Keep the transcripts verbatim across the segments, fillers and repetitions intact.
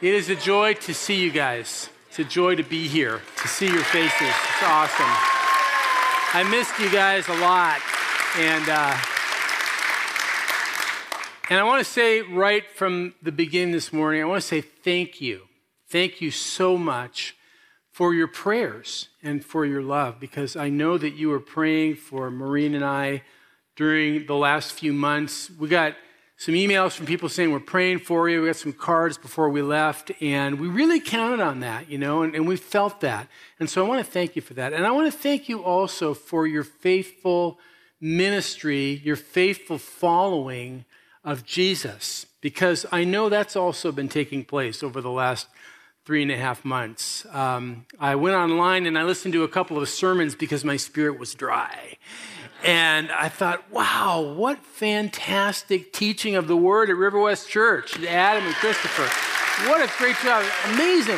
It is a joy to see you guys. It's a joy to be here, to see your faces. It's awesome. I missed you guys a lot. And, uh, and I want to say right from the beginning this morning, I want to say thank you. Thank you so much for your prayers and for your love, because I know that you were praying for Maureen and I during the last few months. We got some emails from people saying we're praying for you. We got some cards before we left, and we really counted on that, you know, and, and we felt that. And so I want to thank you for that. And I want to thank you also for your faithful ministry, your faithful following of Jesus, because I know that's also been taking place over the last three and a half months. Um, I went online and I listened to a couple of sermons because my spirit was dry. And I thought, wow, what fantastic teaching of the word at River West Church, Adam and Christopher. What a great job. Amazing.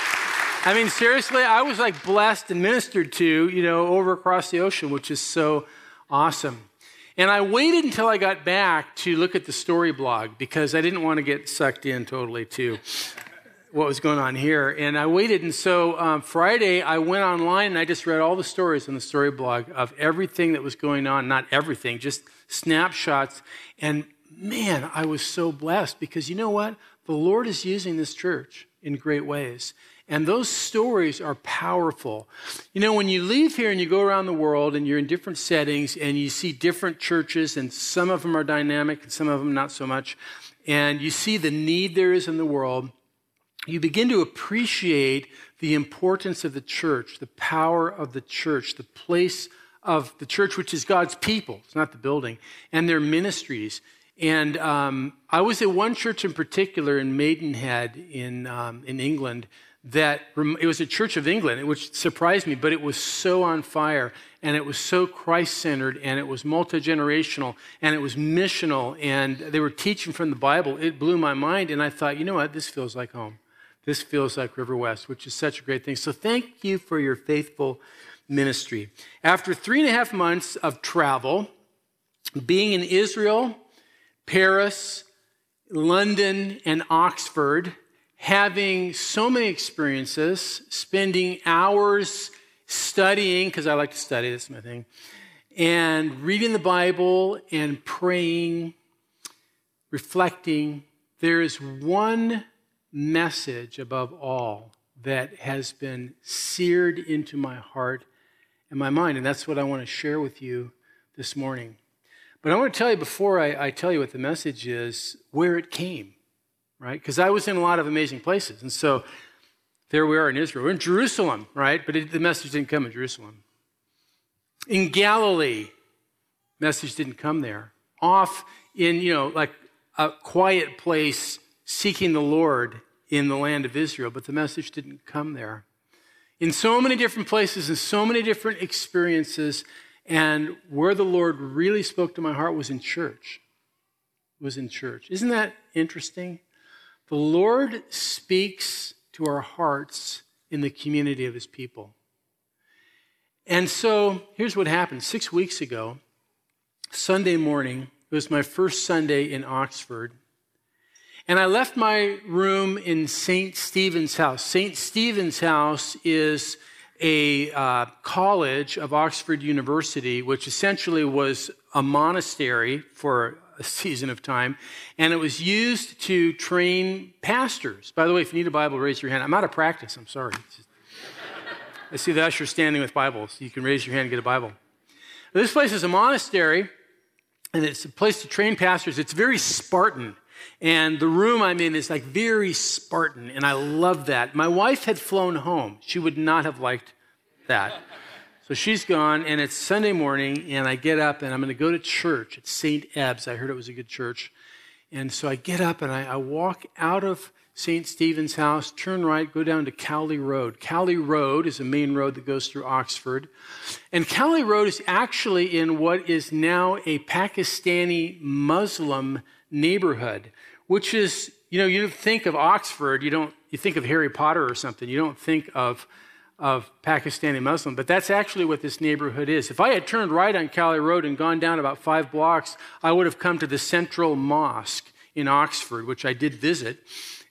I mean, seriously, I was like blessed and ministered to, you know, over across the ocean, which is so awesome. And I waited until I got back to look at the story blog because I didn't want to get sucked in totally to what was going on here. And I waited. And so um, Friday, I went online and I just read all the stories on the story blog of everything that was going on. Not everything, just snapshots. And man, I was so blessed because you know what? The Lord is using this church in great ways. And those stories are powerful. You know, when you leave here and you go around the world and you're in different settings and you see different churches, and some of them are dynamic and some of them not so much, and you see the need there is in the world, you begin to appreciate the importance of the church, the power of the church, the place of the church, which is God's people. It's not the building, and their ministries. And um, I was at one church in particular in Maidenhead in um, in England that it was a Church of England, which surprised me, but it was so on fire, and it was so Christ-centered, and it was multi-generational, and it was missional, and they were teaching from the Bible. It blew my mind, and I thought, you know what, this feels like home. This feels like River West, which is such a great thing. So thank you for your faithful ministry. After three and a half months of travel, being in Israel, Paris, London, and Oxford, having so many experiences, spending hours studying, because I like to study, that's my thing, and reading the Bible and praying, reflecting, there is one message above all that has been seared into my heart and my mind, and that's what I want to share with you this morning. But I want to tell you before I, I tell you what the message is, where it came, right? Because I was in a lot of amazing places, and so there we are in Israel. We're in Jerusalem, right? But it, the message didn't come in Jerusalem. In Galilee, message didn't come there. Off in, you know, like a quiet place seeking the Lord in the land of Israel, but the message didn't come there. In so many different places and so many different experiences, and where the Lord really spoke to my heart was in church. Was in church. Isn't that interesting? The Lord speaks to our hearts in the community of his people. And so here's what happened. Six weeks ago, Sunday morning, it was my first Sunday in Oxford, and I left my room in Saint Stephen's House. Saint Stephen's House is a uh, college of Oxford University, which essentially was a monastery for a season of time, and it was used to train pastors. By the way, if you need a Bible, raise your hand. I'm out of practice, I'm sorry. Just, I see the usher standing with Bibles. You can raise your hand and get a Bible. This place is a monastery, and it's a place to train pastors. It's very Spartan. And the room I'm in is like very Spartan, and I love that. My wife had flown home. She would not have liked that. So she's gone, and it's Sunday morning, and I get up, and I'm going to go to church at Saint Ebbe's. I heard it was a good church. And so I get up, and I, I walk out of Saint Stephen's House, turn right, go down to Cowley Road. Cowley Road is a main road that goes through Oxford. And Cowley Road is actually in what is now a Pakistani Muslim neighborhood, which is, you know, you think of Oxford, you don't, you think of Harry Potter or something. You don't think of, of Pakistani Muslim, but that's actually what this neighborhood is. If I had turned right on Cowley Road and gone down about five blocks, I would have come to the Central Mosque in Oxford, which I did visit.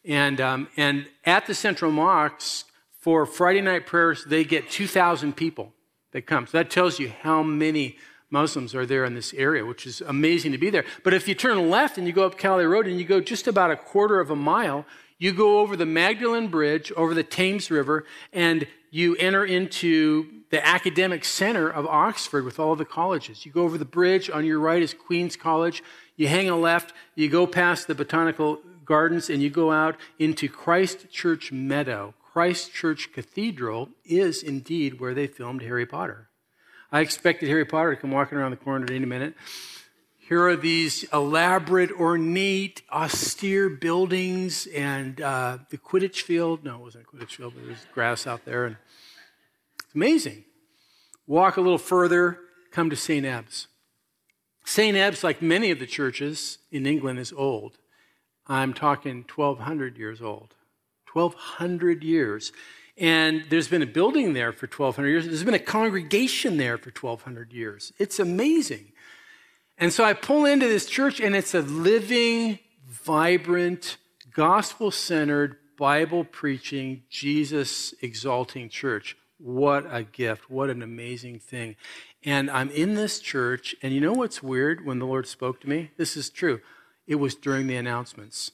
And, um, and at the Central Mosque, for Friday night prayers, they get two thousand people that come. So that tells you how many Muslims are there in this area, which is amazing to be there. But if you turn left and you go up Cali Road and you go just about a quarter of a mile, you go over the Magdalen Bridge, over the Thames River, and you enter into the academic center of Oxford with all the colleges. You go over the bridge, on your right is Queen's College. You hang a left, you go past the Botanical Gardens, and you go out into Christ Church Meadow. Christ Church Cathedral is indeed where they filmed Harry Potter. I expected Harry Potter to come walking around the corner at any minute. Here are these elaborate, ornate, austere buildings and uh, the Quidditch field. No, it wasn't a Quidditch field, but there was grass out there. And it's amazing. Walk a little further, come to Saint Ebbe's. Saint Ebbe's, like many of the churches in England, is old. I'm talking twelve hundred years old. twelve hundred years. And there's been a building there for twelve hundred years. There's been a congregation there for twelve hundred years. It's amazing. And so I pull into this church, and it's a living, vibrant, gospel-centered, Bible-preaching, Jesus-exalting church. What a gift. What an amazing thing. And I'm in this church, and you know what's weird when the Lord spoke to me? This is true. It was during the announcements.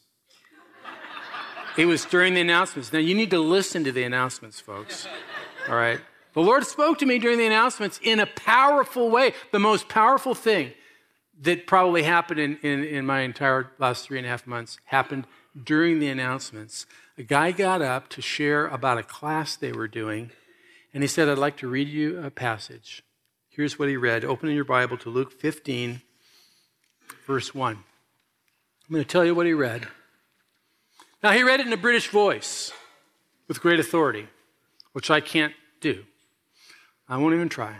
It was during the announcements. Now, you need to listen to the announcements, folks. All right? The Lord spoke to me during the announcements in a powerful way. The most powerful thing that probably happened in, in, in my entire last three and a half months happened during the announcements. A guy got up to share about a class they were doing, and he said, I'd like to read you a passage. Here's what he read. Open in your Bible to Luke fifteen, verse one. I'm going to tell you what he read. Now, he read it in a British voice with great authority, which I can't do. I won't even try.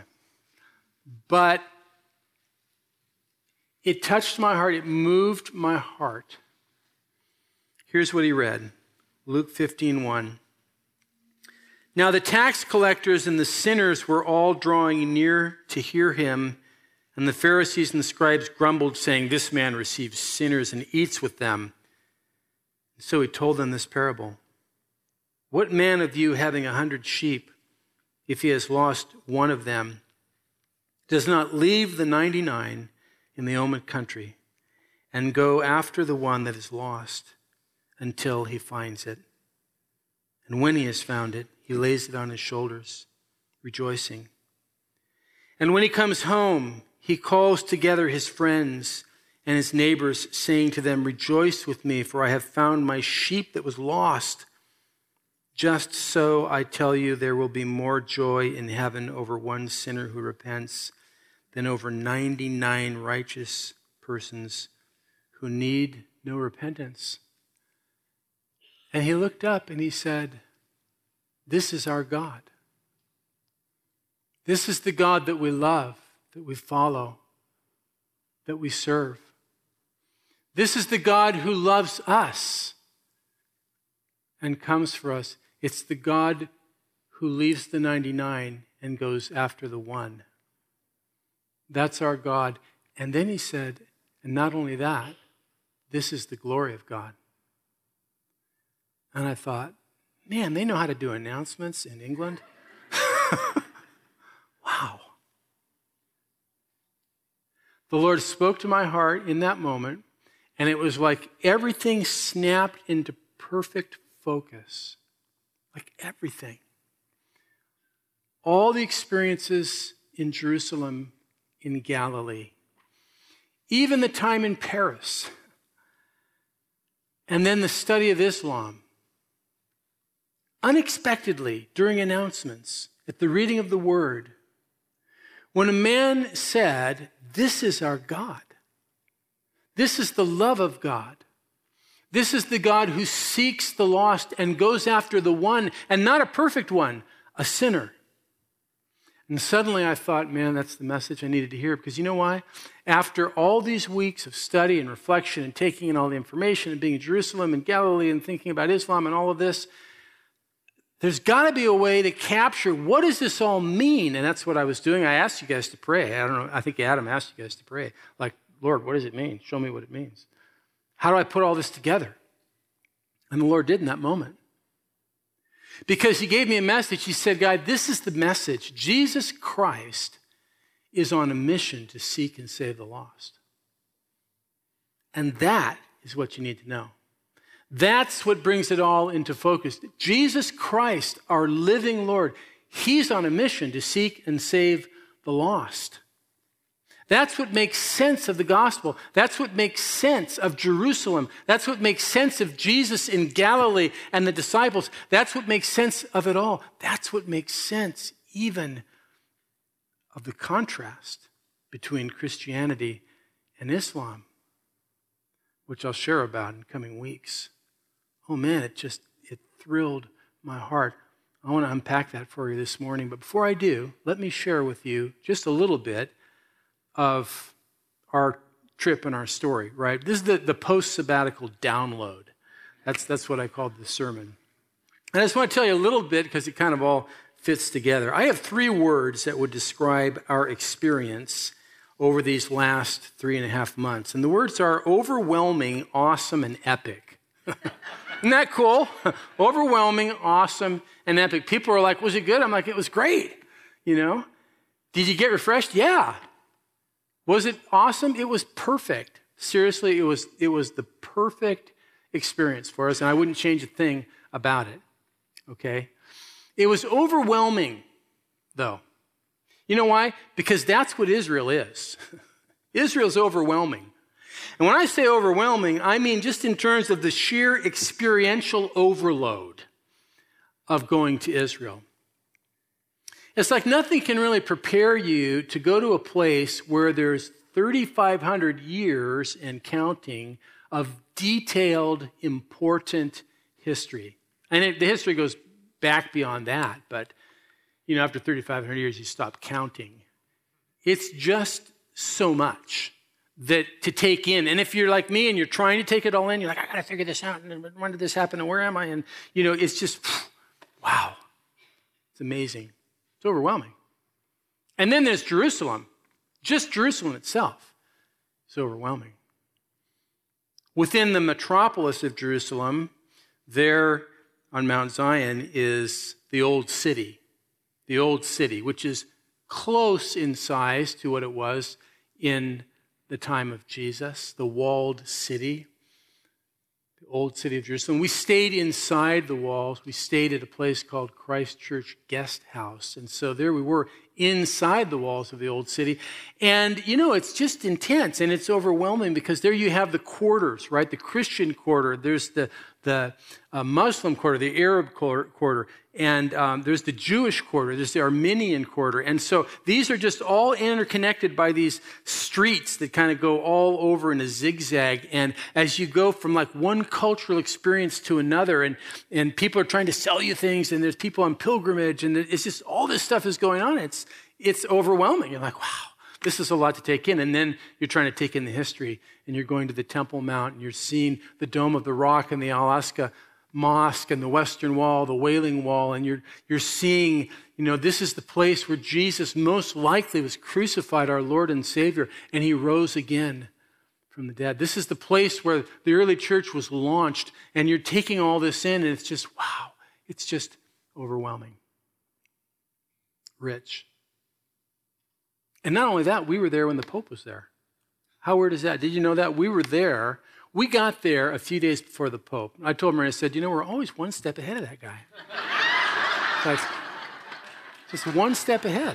But it touched my heart. It moved my heart. Here's what he read. Luke fifteen one. Now the tax collectors and the sinners were all drawing near to hear him, and the Pharisees and the scribes grumbled, saying, this man receives sinners and eats with them. So he told them this parable. What man of you, having a hundred sheep, if he has lost one of them, does not leave the ninety-nine in the open country and go after the one that is lost until he finds it? And when he has found it, he lays it on his shoulders, rejoicing. And when he comes home, he calls together his friends and his neighbors, saying to them, rejoice with me, for I have found my sheep that was lost. Just so, I tell you, there will be more joy in heaven over one sinner who repents than over ninety-nine righteous persons who need no repentance. And he looked up and he said, this is our God. This is the God that we love, that we follow, that we serve. This is the God who loves us and comes for us. It's the God who leaves the ninety-nine and goes after the one. That's our God. And then he said, and not only that, this is the glory of God. And I thought, man, they know how to do announcements in England. Wow. The Lord spoke to my heart in that moment, and it was like everything snapped into perfect focus. Like everything. All the experiences in Jerusalem, in Galilee, even the time in Paris, and then the study of Islam. Unexpectedly, during announcements, at the reading of the word, when a man said, this is our God. This is the love of God. This is the God who seeks the lost and goes after the one, and not a perfect one, a sinner. And suddenly I thought, man, that's the message I needed to hear. Because you know why? After all these weeks of study and reflection and taking in all the information and being in Jerusalem and Galilee and thinking about Islam and all of this, there's got to be a way to capture what does this all mean? And that's what I was doing. I asked you guys to pray. I don't know. I think Adam asked you guys to pray. Like, Lord, what does it mean? Show me what it means. How do I put all this together? And the Lord did in that moment. Because he gave me a message. He said, God, this is the message. Jesus Christ is on a mission to seek and save the lost. And that is what you need to know. That's what brings it all into focus. Jesus Christ, our living Lord, he's on a mission to seek and save the lost. That's what makes sense of the gospel. That's what makes sense of Jerusalem. That's what makes sense of Jesus in Galilee and the disciples. That's what makes sense of it all. That's what makes sense even of the contrast between Christianity and Islam, which I'll share about in coming weeks. Oh man, it just, it thrilled my heart. I want to unpack that for you this morning. But before I do, let me share with you just a little bit of our trip and our story, right? This is the, the post-sabbatical download. That's, that's what I called the sermon. And I just want to tell you a little bit because it kind of all fits together. I have three words that would describe our experience over these last three and a half months. And the words are overwhelming, awesome, and epic. Isn't that cool? Overwhelming, awesome, and epic. People are like, was it good? I'm like, it was great. You know? Did you get refreshed? Yeah. Was it awesome? It was perfect. Seriously, it was, it was the perfect experience for us, and I wouldn't change a thing about it. Okay? It was overwhelming, though. You know why? Because that's what Israel is. Israel's overwhelming. And when I say overwhelming, I mean just in terms of the sheer experiential overload of going to Israel. It's like nothing can really prepare you to go to a place where there's thirty-five hundred years and counting of detailed, important history. And it, the history goes back beyond that, but you know, after thirty-five hundred years, you stop counting. It's just so much that to take in. And if you're like me and you're trying to take it all in, you're like, I got to figure this out. And when did this happen? And where am I? And, you know, it's just, wow. It's amazing. It's overwhelming. And then there's Jerusalem. Just Jerusalem itself. It's overwhelming. Within the metropolis of Jerusalem, there on Mount Zion is the old city. The old city, which is close in size to what it was in the time of Jesus, the walled city, the old city of Jerusalem. We stayed inside the walls. We stayed at a place called Christ Church Guest House. And so there we were inside the walls of the old city. And, you know, it's just intense and it's overwhelming because there you have the quarters, right? The Christian quarter. There's the, the uh, Muslim quarter, the Arab quarter. And um, there's the Jewish quarter, there's the Armenian quarter. And so these are just all interconnected by these streets that kind of go all over in a zigzag. And as you go from like one cultural experience to another, and, and people are trying to sell you things, and there's people on pilgrimage, and it's just all this stuff is going on. It's, it's overwhelming. You're like, wow, this is a lot to take in. And then you're trying to take in the history, and you're going to the Temple Mount, and you're seeing the Dome of the Rock and the Al-Aqsa Mosque and the Western Wall, the Wailing Wall, and you're you're seeing, you know, this is the place where Jesus most likely was crucified, our Lord and Savior, and he rose again from the dead. This is the place where the early church was launched, and you're taking all this in, and it's just, wow, it's just overwhelming. Rich. And not only that, we were there when the Pope was there. How weird is that? Did you know that? We were there. We got there a few days before the Pope. I told Maria, I said, you know, we're always one step ahead of that guy. Like, just one step ahead.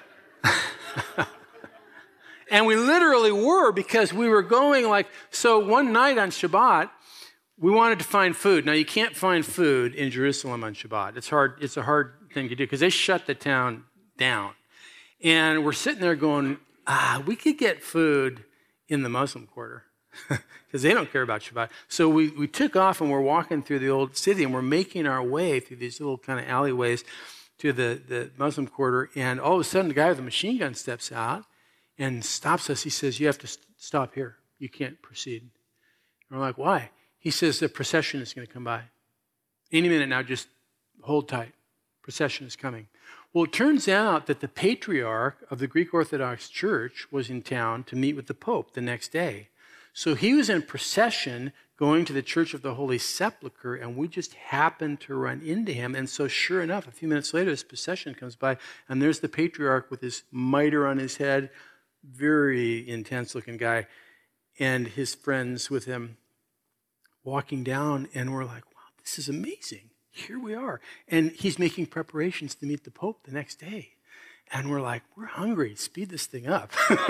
And we literally were, because we were going like, so one night on Shabbat, we wanted to find food. Now, you can't find food in Jerusalem on Shabbat. It's hard. It's a hard thing to do because they shut the town down. And we're sitting there going, ah, we could get food in the Muslim quarter. Because they don't care about Shabbat. So we, we took off and we're walking through the old city and we're making our way through these little kind of alleyways to the, the Muslim quarter. And all of a sudden, the guy with the machine gun steps out and stops us. He says, you have to st- stop here. You can't proceed. And we're like, why? He says, the procession is going to come by. Any minute now, just hold tight. Procession is coming. Well, it turns out that the patriarch of the Greek Orthodox Church was in town to meet with the Pope the next day. So he was in procession going to the Church of the Holy Sepulchre, and we just happened to run into him. And so sure enough, a few minutes later, this procession comes by, and there's the patriarch with his mitre on his head, very intense-looking guy, and his friends with him walking down, and we're like, wow, this is amazing. Here we are. And he's making preparations to meet the Pope the next day. And we're like, we're hungry. Speed this thing up.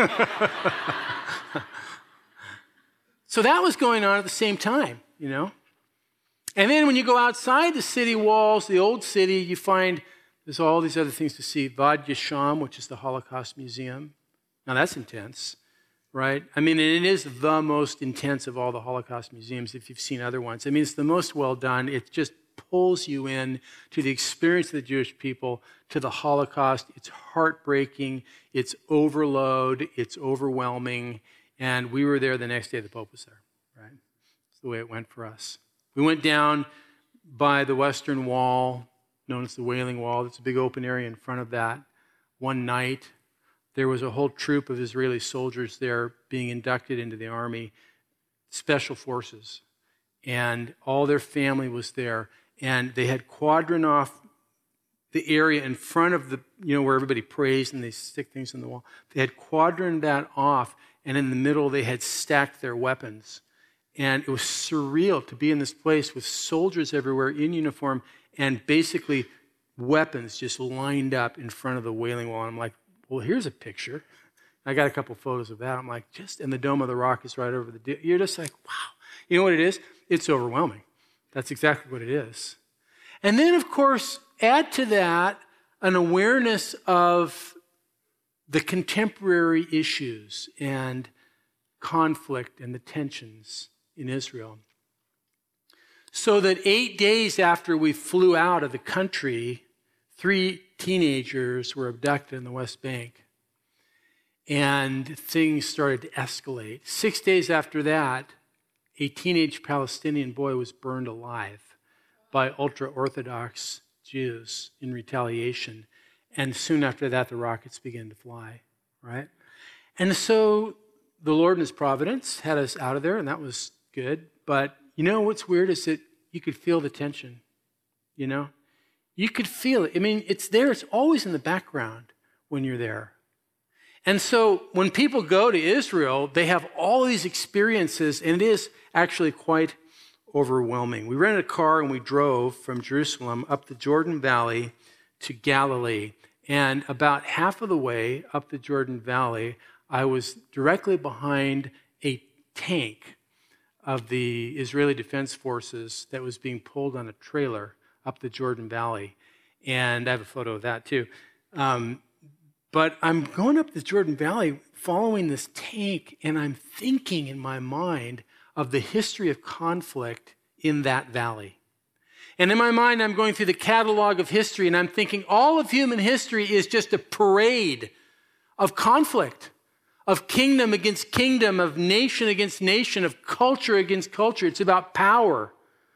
So that was going on at the same time, you know. And then when you go outside the city walls, the old city, you find there's all these other things to see. Vad Yasham, which is the Holocaust Museum. Now that's intense, right? I mean, it is the most intense of all the Holocaust museums if you've seen other ones. I mean, it's the most well done. It just pulls you in to the experience of the Jewish people, to the Holocaust. It's heartbreaking. It's overload. It's overwhelming. And we were there the next day the Pope was there, right? That's the way it went for us. We went down by the Western Wall, known as the Wailing Wall. There's a big open area in front of that. One night, there was a whole troop of Israeli soldiers there being inducted into the army, special forces. And all their family was there. And they had quadrant off the area in front of the, you know, where everybody prays and they stick things in the wall. They had quadrant that off, and in the middle they had stacked their weapons. And it was surreal to be in this place with soldiers everywhere in uniform and basically weapons just lined up in front of the Wailing Wall. And I'm like, well, here's a picture. I got a couple photos of that. I'm like, just, and the Dome of the Rock is right over the, you're just like, wow. You know what it is? It's overwhelming. That's exactly what it is. And then, of course, add to that an awareness of the contemporary issues and conflict and the tensions in Israel. So that eight days after we flew out of the country, three teenagers were abducted in the West Bank. And things started to escalate. Six days after that, a teenage Palestinian boy was burned alive by ultra-Orthodox Jews in retaliation. And soon after that, the rockets began to fly, right? And so the Lord in his providence had us out of there, and that was good. But you know what's weird is that you could feel the tension, you know? You could feel it. I mean, it's there. It's always in the background when you're there. And so when people go to Israel, they have all these experiences, and it is actually quite overwhelming. We rented a car and we drove from Jerusalem up the Jordan Valley to Galilee. And about half of the way up the Jordan Valley, I was directly behind a tank of the Israeli Defense Forces that was being pulled on a trailer up the Jordan Valley. And I have a photo of that too. Um, but I'm going up the Jordan Valley following this tank, and I'm thinking in my mind of the history of conflict in that valley. And in my mind, I'm going through the catalog of history, and I'm thinking all of human history is just a parade of conflict, of kingdom against kingdom, of nation against nation, of culture against culture. It's about power.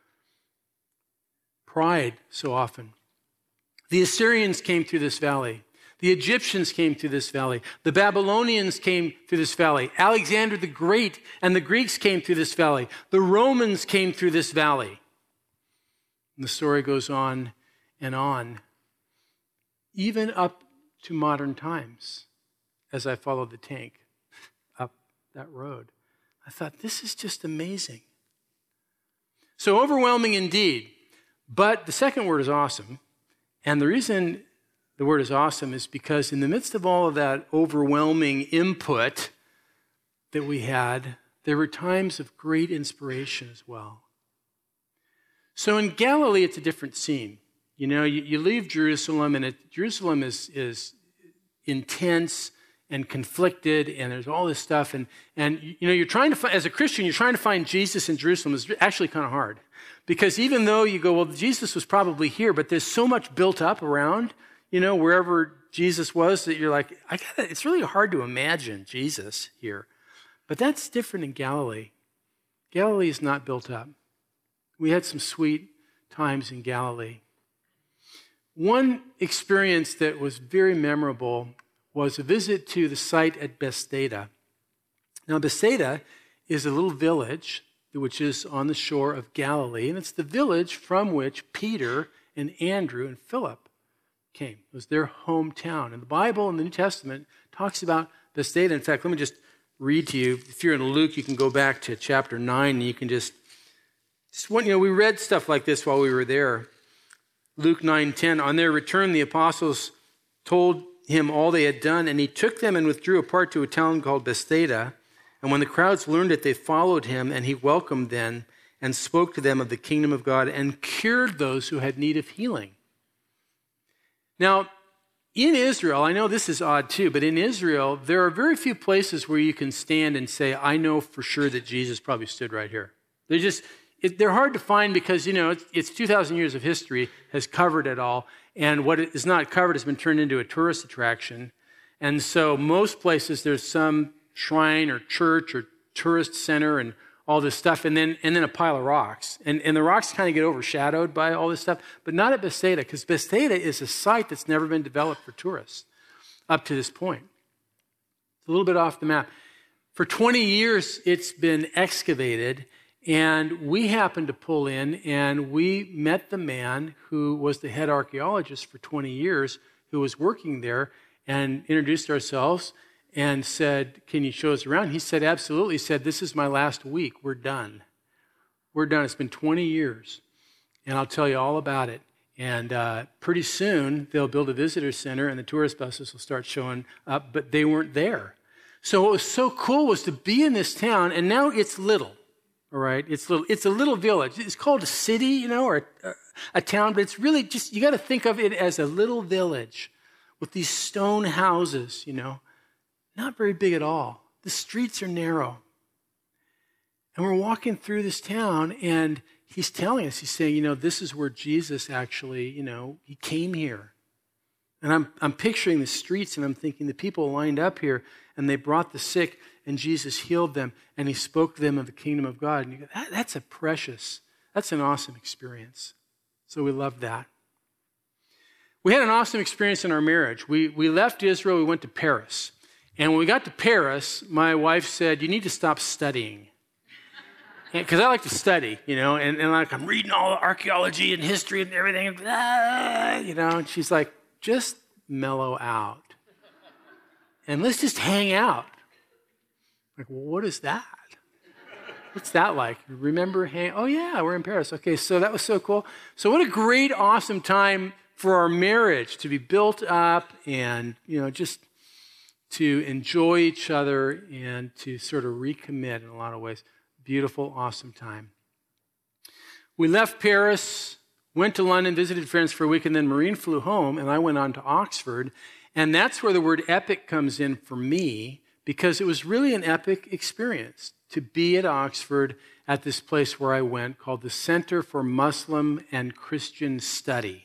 Pride, so often. The Assyrians came through this valley. The Egyptians came through this valley. The Babylonians came through this valley. Alexander the Great and the Greeks came through this valley. The Romans came through this valley. And the story goes on and on, even up to modern times, as I followed the tank up that road. I thought, this is just amazing. So overwhelming indeed. But the second word is awesome. And the reason the word is awesome is because in the midst of all of that overwhelming input that we had, there were times of great inspiration as well. So in Galilee, it's a different scene. You know, you, you leave Jerusalem, and it, Jerusalem is, is intense and conflicted, and there's all this stuff. And, and you know, you're trying to find, as a Christian, you're trying to find Jesus in Jerusalem. It's actually kind of hard. Because even though you go, well, Jesus was probably here, but there's so much built up around, you know, wherever Jesus was, that you're like, I gotta, it's really hard to imagine Jesus here. But that's different in Galilee. Galilee is not built up. We had some sweet times in Galilee. One experience that was very memorable was a visit to the site at Bethsaida. Now, Bethsaida is a little village which is on the shore of Galilee, and it's the village from which Peter and Andrew and Philip came. It was their hometown. And the Bible in the New Testament talks about Bethsaida. In fact, let me just read to you. If you're in Luke, you can go back to chapter nine, and you can just, just you know, we read stuff like this while we were there. Luke nine ten, on their return, the apostles told him all they had done, and he took them and withdrew apart to a town called Bethsaida. And when the crowds learned it, they followed him, and he welcomed them and spoke to them of the kingdom of God and cured those who had need of healing. Now, in Israel, I know this is odd too, but in Israel, there are very few places where you can stand and say, I know for sure that Jesus probably stood right here. They're just, it, they're hard to find because, you know, it's, it's two thousand years of history has covered it all. And what is not covered has been turned into a tourist attraction. And so most places there's some shrine or church or tourist center and all this stuff, and then and then a pile of rocks. And, and the rocks kind of get overshadowed by all this stuff, but not at Bethsaida, because Bethsaida is a site that's never been developed for tourists up to this point. It's a little bit off the map. For twenty years, it's been excavated, and we happened to pull in, and we met the man who was the head archaeologist for twenty years, who was working there, and introduced ourselves and said, can you show us around? He said, absolutely. He said, this is my last week. We're done. We're done. It's been twenty years, and I'll tell you all about it. And uh, pretty soon, they'll build a visitor center, and the tourist buses will start showing up, but they weren't there. So what was so cool was to be in this town, and now it's little, all right? It's little. It's a little village. It's called a city, you know, or a, a town, but it's really just, you got to think of it as a little village with these stone houses, you know. Not very big at all. The streets are narrow. And we're walking through this town, and he's telling us, he's saying, you know, this is where Jesus actually, you know, he came here. And I'm I'm picturing the streets, and I'm thinking the people lined up here, and they brought the sick, and Jesus healed them, and he spoke to them of the kingdom of God. And you go, that, that's a precious, that's an awesome experience. So we love that. We had an awesome experience in our marriage. We we left Israel, we went to Paris. And when we got to Paris, my wife said, you need to stop studying. Because I like to study, you know, and, and like I'm reading all the archaeology and history and everything, and blah, you know, and she's like, just mellow out. And let's just hang out. I'm like, well, what is that? What's that like? Remember hang? Oh, yeah, we're in Paris. Okay, so that was so cool. So what a great, awesome time for our marriage to be built up and, you know, just to enjoy each other and to sort of recommit in a lot of ways. Beautiful, awesome time. We left Paris, went to London, visited friends for a week, and then Maureen flew home, and I went on to Oxford. And that's where the word epic comes in for me, because it was really an epic experience to be at Oxford at this place where I went called the Center for Muslim and Christian Study.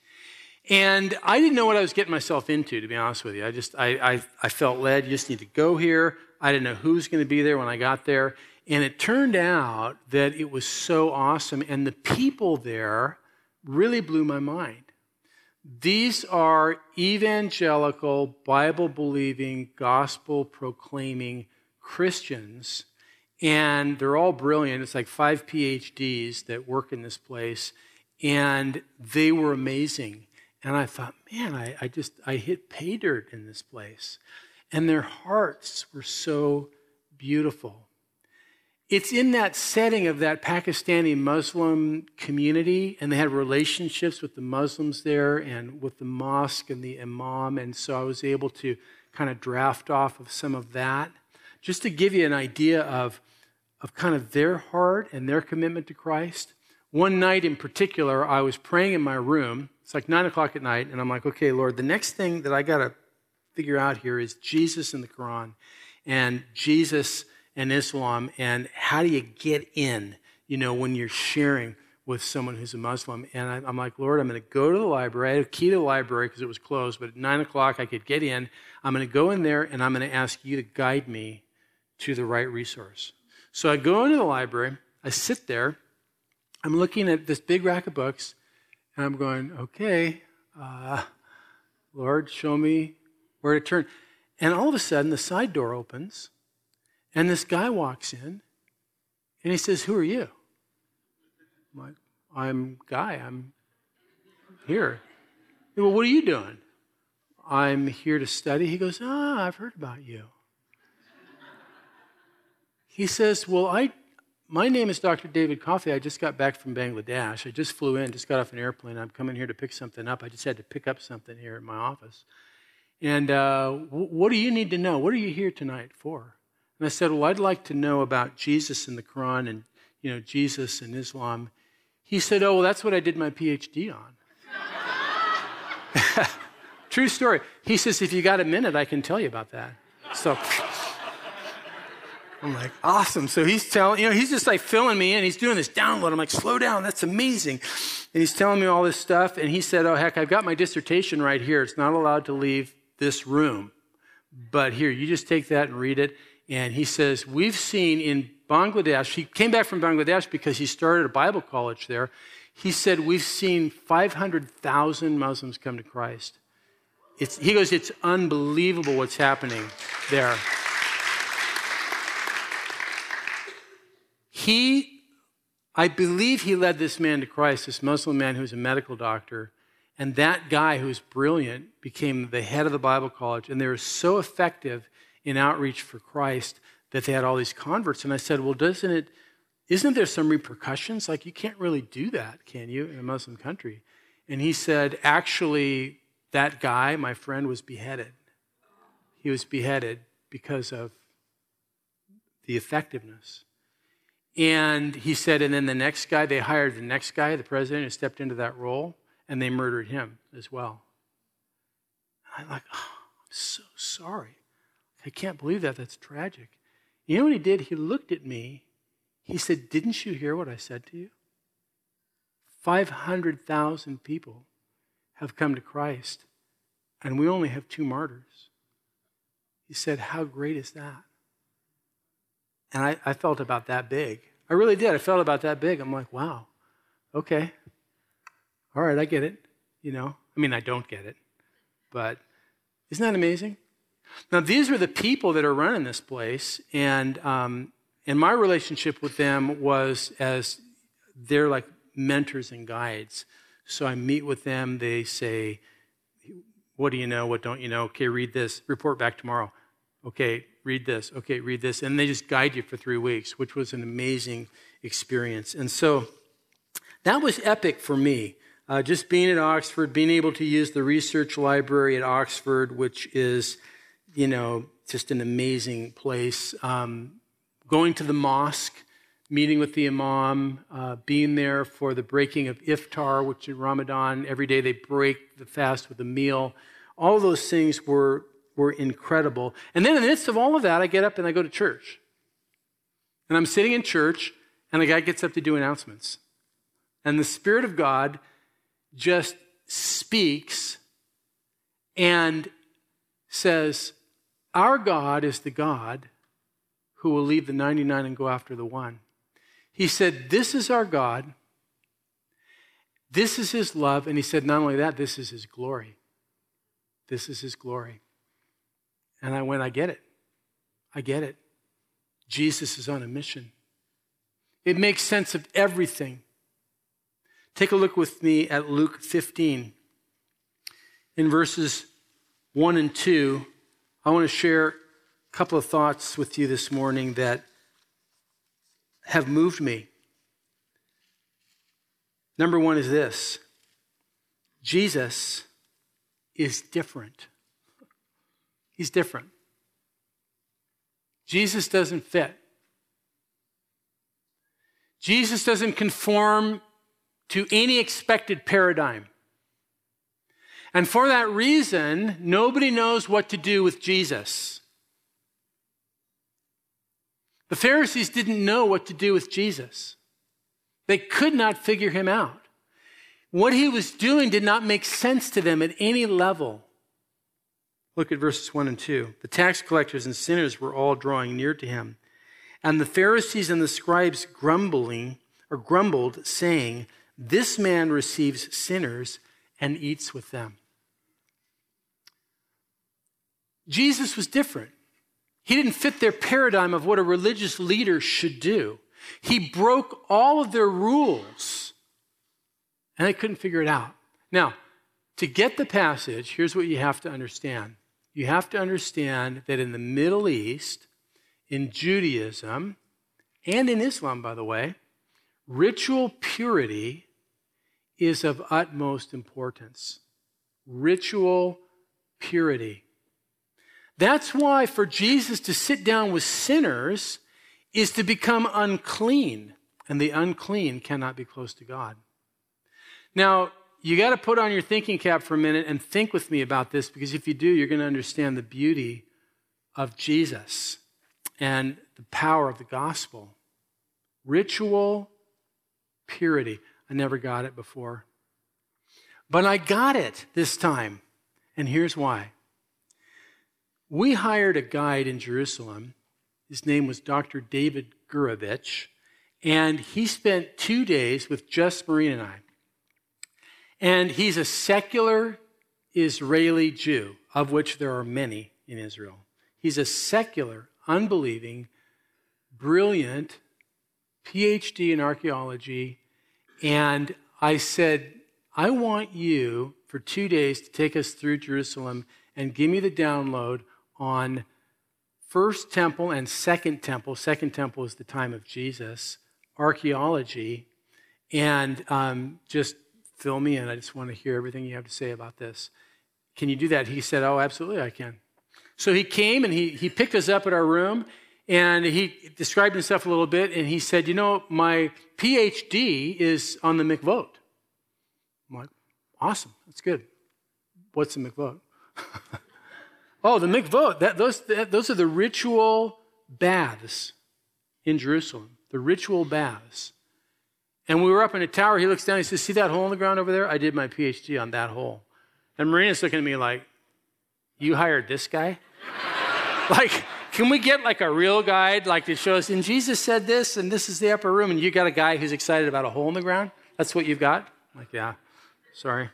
And I didn't know what I was getting myself into, to be honest with you. I just, I, I, I felt led, you just need to go here. I didn't know who was going to be there when I got there. And it turned out that it was so awesome. And the people there really blew my mind. These are evangelical, Bible-believing, gospel-proclaiming Christians. And they're all brilliant. It's like five P H Ds that work in this place. And they were amazing. And I thought, man, I, I just, I hit pay dirt in this place. And their hearts were so beautiful. It's in that setting of that Pakistani Muslim community, and they had relationships with the Muslims there and with the mosque and the imam. And so I was able to kind of draft off of some of that, just to give you an idea of, of kind of their heart and their commitment to Christ. One night in particular, I was praying in my room. It's like nine o'clock at night, and I'm like, okay, Lord, the next thing that I got to figure out here is Jesus and the Quran and Jesus and Islam, and how do you get in, you know, when you're sharing with someone who's a Muslim. And I, I'm like, Lord, I'm going to go to the library. I had a key to the library because it was closed, but at nine o'clock I could get in. I'm going to go in there, and I'm going to ask you to guide me to the right resource. So I go into the library. I sit there. I'm looking at this big rack of books, and I'm going, okay, uh, Lord, show me where to turn. And all of a sudden, the side door opens, and this guy walks in, And he says, who are you? I'm like, I'm Guy. I'm here. Well, what are you doing? I'm here to study. He goes, ah, I've heard about you. He says, well, I, my name is Doctor David Coffey. I just got back from Bangladesh. I just flew in, just got off an airplane. I'm coming here to pick something up. I just had to pick up something here in my office. And uh, w- what do you need to know? What are you here tonight for? And I said, well, I'd like to know about Jesus and the Quran and, you know, Jesus and Islam. He said, oh, well, that's what I did my P H D on. True story. He says, if you got a minute, I can tell you about that. So I'm like, awesome. So he's telling, you know, he's just like filling me in. He's doing this download. I'm like, slow down. That's amazing. And he's telling me all this stuff. And he said, oh, heck, I've got my dissertation right here. It's not allowed to leave this room. But here, you just take that and read it. And he says, we've seen in Bangladesh, he came back from Bangladesh because he started a Bible college there. He said, we've seen five hundred thousand Muslims come to Christ. It's, he goes, it's unbelievable what's happening there. He, I believe he led this man to Christ, this Muslim man who's a medical doctor, and that guy who's brilliant became the head of the Bible college, and they were so effective in outreach for Christ that they had all these converts. And I said, well, doesn't it, isn't there some repercussions? Like, you can't really do that, can you, in a Muslim country? And he said, actually, that guy, my friend, was beheaded. He was beheaded because of the effectiveness. And he said, and then the next guy, they hired the next guy, the president, who stepped into that role, and they murdered him as well. And I'm like, oh, I'm so sorry. I can't believe that. That's tragic. You know what he did? He looked at me. He said, didn't you hear what I said to you? five hundred thousand people have come to Christ, and we only have two martyrs. He said, how great is that? And I, I felt about that big. I really did. I felt about that big. I'm like, wow, okay. All right, I get it. You know, I mean, I don't get it. But isn't that amazing? Now, these are the people that are running this place, and um, and my relationship with them was as they're like mentors and guides. So I meet with them. They say, what do you know? What don't you know? Okay, read this. Report back tomorrow. Okay, read this. Okay, read this. And they just guide you for three weeks, which was an amazing experience. And so that was epic for me. Uh, just being at Oxford, being able to use the research library at Oxford, which is, you know, just an amazing place. Um, going to the mosque, meeting with the imam, uh, being there for the breaking of iftar, which in Ramadan, every day they break the fast with a meal. All of those things were, were incredible. And then in the midst of all of that, I get up and I go to church. And I'm sitting in church, and the guy gets up to do announcements. And the Spirit of God just speaks and says, our God is the God who will leave the ninety-nine and go after the one. He said, this is our God. This is his love. And he said, not only that, this is his glory. This is his glory. And I went, I get it. I get it. Jesus is on a mission. It makes sense of everything. Take a look with me at Luke fifteen. In verses one and two, I want to share a couple of thoughts with you this morning that have moved me. Number one is this: Jesus is different. He's different. Jesus doesn't fit. Jesus doesn't conform to any expected paradigm. And for that reason, nobody knows what to do with Jesus. The Pharisees didn't know what to do with Jesus. They could not figure him out. What he was doing did not make sense to them at any level. Look at verses one and two. The tax collectors and sinners were all drawing near to him. And the Pharisees and the scribes grumbling or grumbled, saying, this man receives sinners and eats with them. Jesus was different. He didn't fit their paradigm of what a religious leader should do. He broke all of their rules, and they couldn't figure it out. Now, to get the passage, here's what you have to understand. You have to understand that in the Middle East, in Judaism, and in Islam, by the way, ritual purity is of utmost importance. Ritual purity. That's why for Jesus to sit down with sinners is to become unclean, and the unclean cannot be close to God. Now, you got to put on your thinking cap for a minute and think with me about this, because if you do, you're going to understand the beauty of Jesus and the power of the gospel. Ritual purity. I never got it before. But I got it this time, and here's why. We hired a guide in Jerusalem. His name was Doctor David Gurovich, and he spent two days with just Maureen and I. And he's a secular Israeli Jew, of which there are many in Israel. He's a secular, unbelieving, brilliant P H D in archaeology. And I said, I want you for two days to take us through Jerusalem and give me the download on First Temple and Second Temple. Second Temple is the time of Jesus, archaeology, and um, just fill me in. I just want to hear everything you have to say about this. Can you do that? He said, oh, absolutely, I can. So he came and he, he picked us up at our room, and he described himself a little bit, and he said, you know, my P H D is on the mikvot. I'm like, awesome, that's good. What's the mikvot? Oh, the mikvot, that, those, that, those are the ritual baths in Jerusalem, the ritual baths. And we were up in a tower. He looks down, he says, see that hole in the ground over there? I did my P H D on that hole. And Marina's looking at me like, you hired this guy? Like, can we get like a real guide, like to show us, and Jesus said this, and this is the upper room, and you got a guy who's excited about a hole in the ground? That's what you've got? I'm like, yeah, sorry.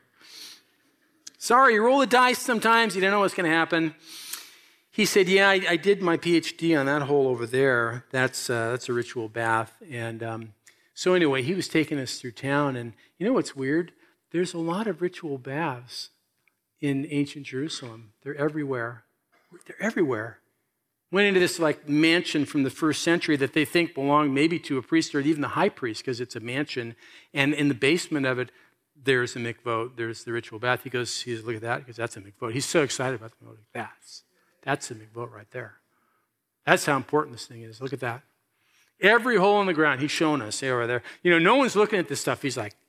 Sorry, you roll the dice sometimes, you don't know what's going to happen. He said, yeah, I, I did my P H D on that hole over there. That's, uh, that's a ritual bath. And um, so anyway, he was taking us through town, and you know what's weird? There's a lot of ritual baths in ancient Jerusalem. They're everywhere. They're everywhere. Went into this like mansion from the first century that they think belonged maybe to a priest or even the high priest, because it's a mansion. And in the basement of it, there's a mikvot, there's the ritual bath. He goes, he goes, look at that, because that's a mikvot. He's so excited about the mikvot. That's, that's a mikvot right there. That's how important this thing is. Look at that. Every hole in the ground, he's showing us over there. You know, no one's looking at this stuff. He's like,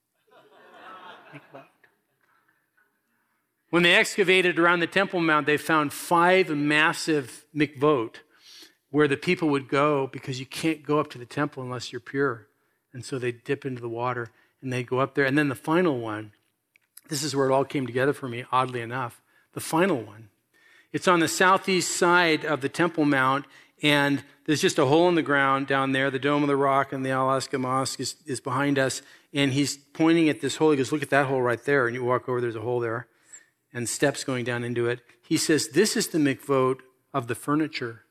mikvot. When they excavated around the Temple Mount, they found five massive mikvot where the people would go, because you can't go up to the temple unless you're pure. And so they dip into the water and they go up there. And then the final one, this is where it all came together for me, oddly enough. The final one. It's on the southeast side of the Temple Mount, and there's just a hole in the ground down there. The Dome of the Rock and the Al-Aqsa Mosque is, is behind us. And he's pointing at this hole. He goes, look at that hole right there. And you walk over, there's a hole there, and steps going down into it. He says, this is the mikvot of the furniture.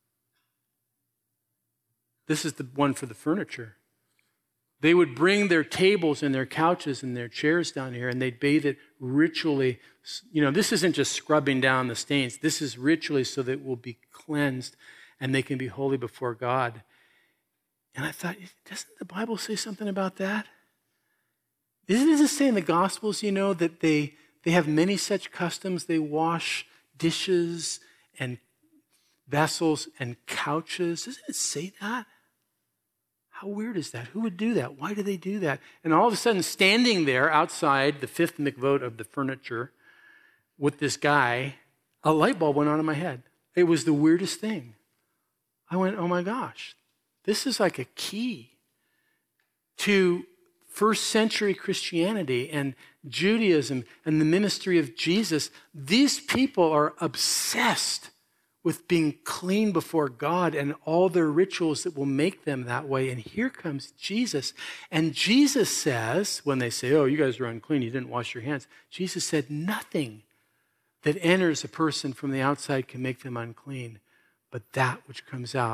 This is the one for the furniture. They would bring their tables and their couches and their chairs down here, and they'd bathe it ritually. You know, this isn't just scrubbing down the stains. This is ritually so that it will be cleansed and they can be holy before God. And I thought, doesn't the Bible say something about that? Isn't it say in the Gospels, you know, that they... They have many such customs. They wash dishes and vessels and couches. Doesn't it say that? How weird is that? Who would do that? Why do they do that? And all of a sudden, standing there outside the fifth mikvot of the furniture with this guy, a light bulb went on in my head. It was the weirdest thing. I went, oh my gosh, this is like a key to first century Christianity and Judaism and the ministry of Jesus. These people are obsessed with being clean before God and all their rituals that will make them that way. And here comes Jesus. And Jesus says, when they say, oh, you guys are unclean, you didn't wash your hands. Jesus said, nothing that enters a person from the outside can make them unclean, but that which comes out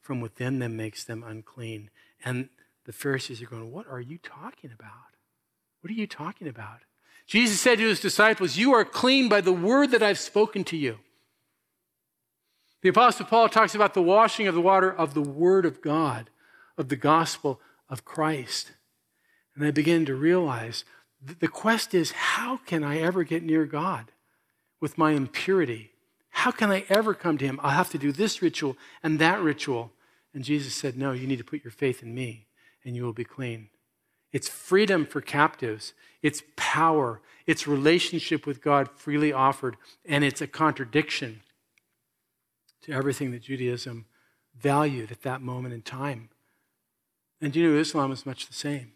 from within them makes them unclean. And the Pharisees are going, what are you talking about? What are you talking about? Jesus said to his disciples, you are clean by the word that I've spoken to you. The Apostle Paul talks about the washing of the water of the word of God, of the gospel of Christ. And I begin to realize that the quest is, how can I ever get near God with my impurity? How can I ever come to him? I'll have to do this ritual and that ritual. And Jesus said, no, you need to put your faith in me and you will be clean. It's freedom for captives. It's power. It's relationship with God freely offered. And it's a contradiction to everything that Judaism valued at that moment in time. And you know, Islam is much the same.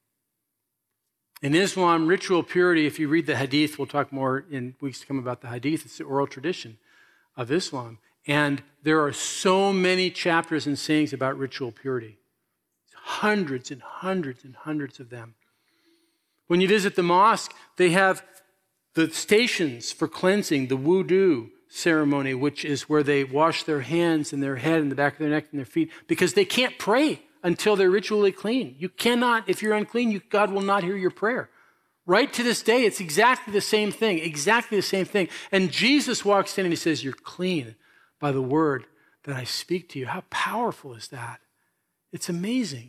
In Islam, ritual purity, if you read the Hadith, we'll talk more in weeks to come about the Hadith, it's the oral tradition of Islam. And there are so many chapters and sayings about ritual purity. Hundreds and hundreds and hundreds of them. When you visit the mosque, they have the stations for cleansing, the wudu ceremony, which is where they wash their hands and their head and the back of their neck and their feet, because they can't pray until they're ritually clean. You cannot, if you're unclean, you, God will not hear your prayer. Right to this day, it's exactly the same thing, exactly the same thing. And Jesus walks in and he says, you're clean by the word that I speak to you. How powerful is that? It's amazing.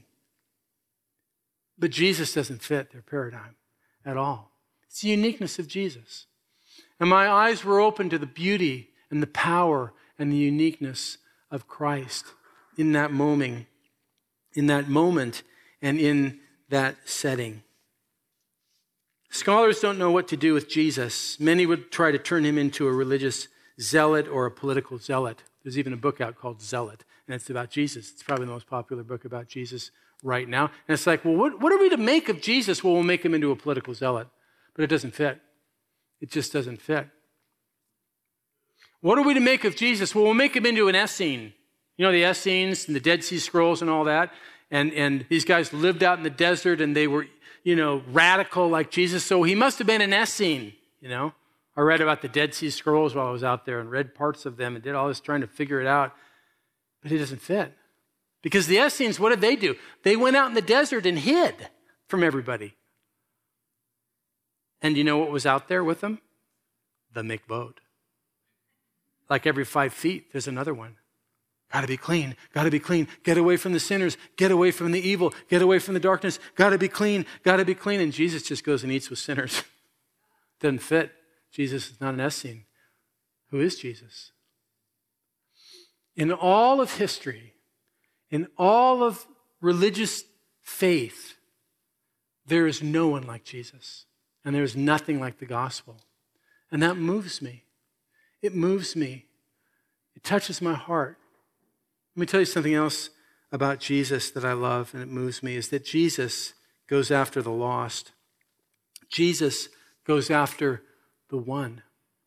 But Jesus doesn't fit their paradigm at all. It's the uniqueness of Jesus. And my eyes were open to the beauty and the power and the uniqueness of Christ in that moment, in that moment and in that setting. Scholars don't know what to do with Jesus. Many would try to turn him into a religious zealot or a political zealot. There's even a book out called Zealot, and it's about Jesus. It's probably the most popular book about Jesus right now. And it's like, well, what, what are we to make of Jesus? Well, we'll make him into a political zealot. But it doesn't fit. It just doesn't fit. What are we to make of Jesus? Well, we'll make him into an Essene. You know, the Essenes and the Dead Sea Scrolls and all that. And, and these guys lived out in the desert and they were, you know, radical like Jesus. So he must have been an Essene, you know. I read about the Dead Sea Scrolls while I was out there and read parts of them and did all this trying to figure it out. But it doesn't fit. Because the Essenes, what did they do? They went out in the desert and hid from everybody. And you know what was out there with them? The mikvot. Like every five feet, there's another one. Got to be clean. Got to be clean. Get away from the sinners. Get away from the evil. Get away from the darkness. Got to be clean. Got to be clean. And Jesus just goes and eats with sinners. Doesn't fit. Jesus is not an Essene. Who is Jesus? In all of history, in all of religious faith, there is no one like Jesus. And there is nothing like the gospel. And that moves me. It moves me. It touches my heart. Let me tell you something else about Jesus that I love and it moves me, is that Jesus goes after the lost. Jesus goes after the one.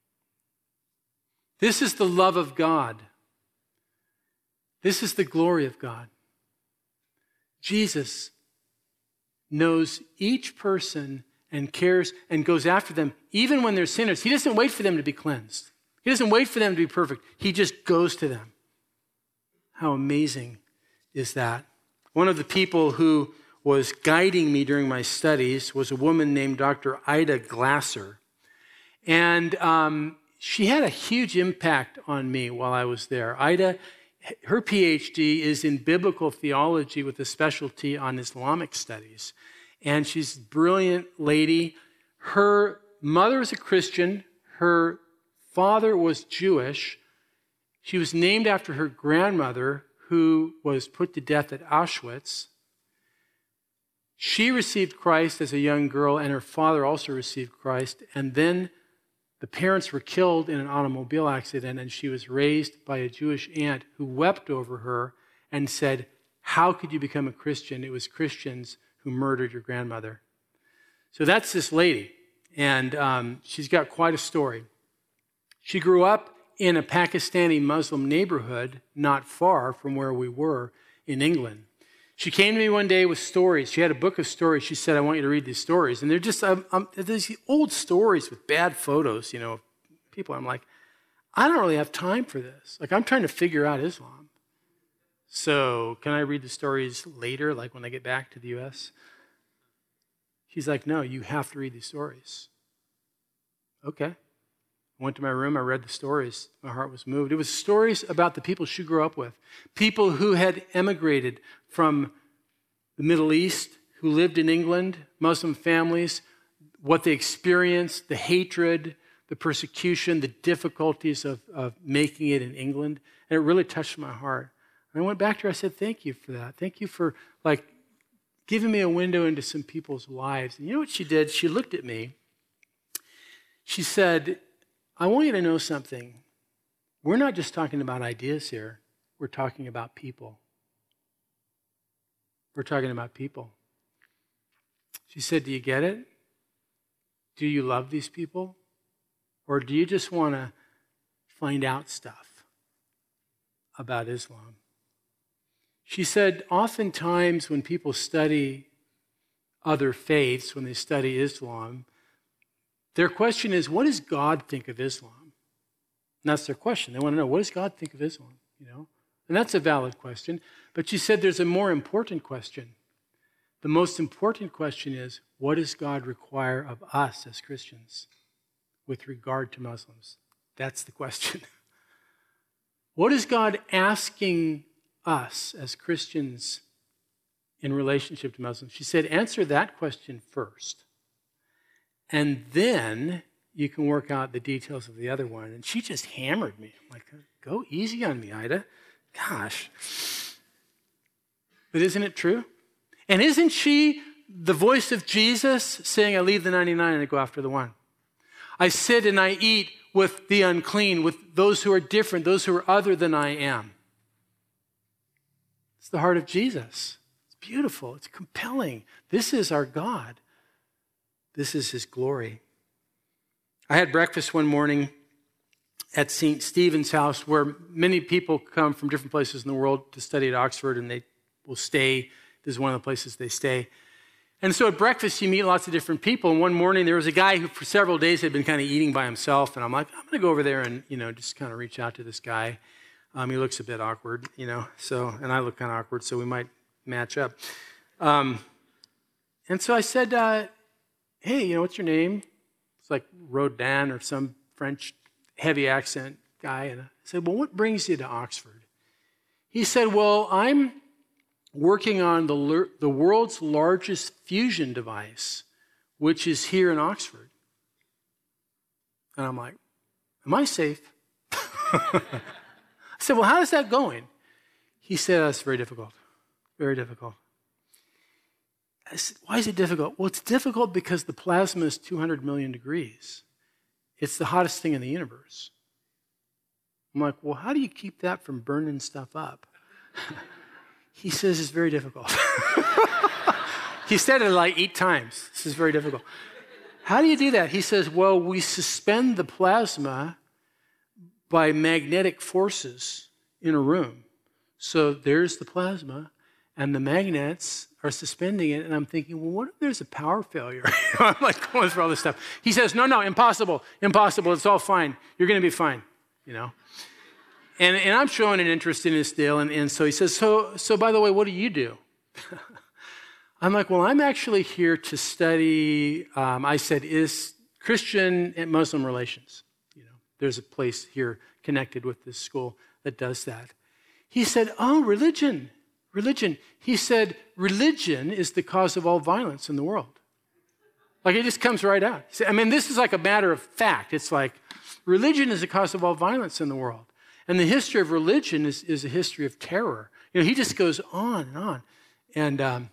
This is the love of God. This is the glory of God. Jesus knows each person and cares and goes after them even when they're sinners. He doesn't wait for them to be cleansed. He doesn't wait for them to be perfect. He just goes to them. How amazing is that? One of the people who was guiding me during my studies was a woman named Doctor Ida Glasser. And um, she had a huge impact on me while I was there. Ida, her P H D is in biblical theology with a specialty on Islamic studies. And she's a brilliant lady. Her mother was a Christian. Her father was Jewish. She was named after her grandmother, who was put to death at Auschwitz. She received Christ as a young girl, and her father also received Christ. And then the parents were killed in an automobile accident, and she was raised by a Jewish aunt who wept over her and said, how could you become a Christian? It was Christians who murdered your grandmother. So that's this lady, and um, she's got quite a story. She grew up in a Pakistani Muslim neighborhood not far from where we were in England. She came to me one day with stories. She had a book of stories. She said, I want you to read these stories. And they're just um, um, these old stories with bad photos, you know, of people. I'm like, I don't really have time for this. Like, I'm trying to figure out Islam. so can I read the stories later, like when I get back to the U S? She's like, no, you have to read these stories. Okay. I went to my room, I read the stories. My heart was moved. It was stories about the people she grew up with, people who had emigrated from the Middle East, who lived in England, Muslim families, what they experienced, the hatred, the persecution, the difficulties of, of making it in England. And it really touched my heart. And I went back to her, I said, thank you for that. Thank you for like giving me a window into some people's lives. And you know what she did? She looked at me. She said, I want you to know something. We're not just talking about ideas here. We're talking about people. We're talking about people. She said, do you get it? Do you love these people? Or do you just want to find out stuff about Islam? She said, oftentimes when people study other faiths, when they study Islam, their question is, what does God think of Islam? And that's their question. They want to know, what does God think of Islam? You know, and that's a valid question. But she said there's a more important question. The most important question is, what does God require of us as Christians with regard to Muslims? That's the question. What is God asking us as Christians in relationship to Muslims? She said, answer that question first. And then you can work out the details of the other one. And she just hammered me. I'm like, go easy on me, Ida. Gosh. But isn't it true? And isn't she the voice of Jesus saying, I leave the ninety-nine and I go after the one? I sit and I eat with the unclean, with those who are different, those who are other than I am. It's the heart of Jesus. It's beautiful. It's compelling. This is our God. This is his glory. I had breakfast one morning at Saint Stephen's House, where many people come from different places in the world to study at Oxford, and they will stay. This is one of the places they stay. And so at breakfast, you meet lots of different people. And one morning, there was a guy who for several days had been kind of eating by himself. And I'm like, I'm going to go over there and, you know, just kind of reach out to this guy. Um, he looks a bit awkward, you know, so, and I look kind of awkward, so we might match up. Um, and so I said, uh, hey, you know, what's your name? It's like Rodin or some French heavy accent guy. And I said, well, what brings you to Oxford? He said, well, I'm working on the, the world's largest fusion device, which is here in Oxford. And I'm like, am I safe? I said, well, how is that going? He said, that's very difficult, very difficult. I said, why is it difficult? Well, it's difficult because the plasma is two hundred million degrees. It's the hottest thing in the universe. I'm like, well, how do you keep that from burning stuff up? He says it's very difficult. He said it like eight times. This is very difficult. How do you do that? He says, well, we suspend the plasma by magnetic forces in a room. So there's the plasma, and the magnets are suspending it. And I'm thinking, well, what if there's a power failure? I'm like going through all this stuff. He says, no, no, impossible, impossible. It's all fine. You're going to be fine, you know. And, and I'm showing an interest in this deal. And, and so he says, so, so by the way, what do you do? I'm like, well, I'm actually here to study, um, I said, is Christian and Muslim relations. You know, there's a place here connected with this school that does that. He said, oh, religion, religion. He said, religion is the cause of all violence in the world. Like, it just comes right out. I mean, this is like a matter of fact. It's like, religion is the cause of all violence in the world. And the history of religion is, is a history of terror. You know, he just goes on and on. And um,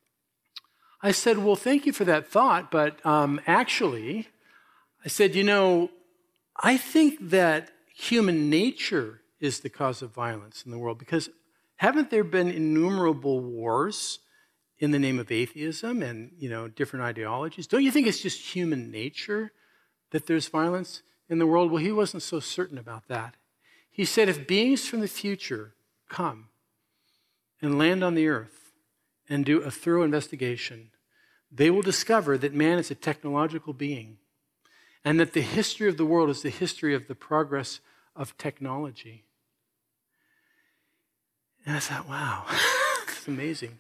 I said, well, thank you for that thought. But um, actually, I said, you know, I think that human nature is the cause of violence in the world, because haven't there been innumerable wars in the name of atheism and, you know, different ideologies? Don't you think it's just human nature that there's violence in the world? Well, he wasn't so certain about that. He said, if beings from the future come and land on the earth and do a thorough investigation, they will discover that man is a technological being and that the history of the world is the history of the progress of technology. And I thought, wow, it's amazing.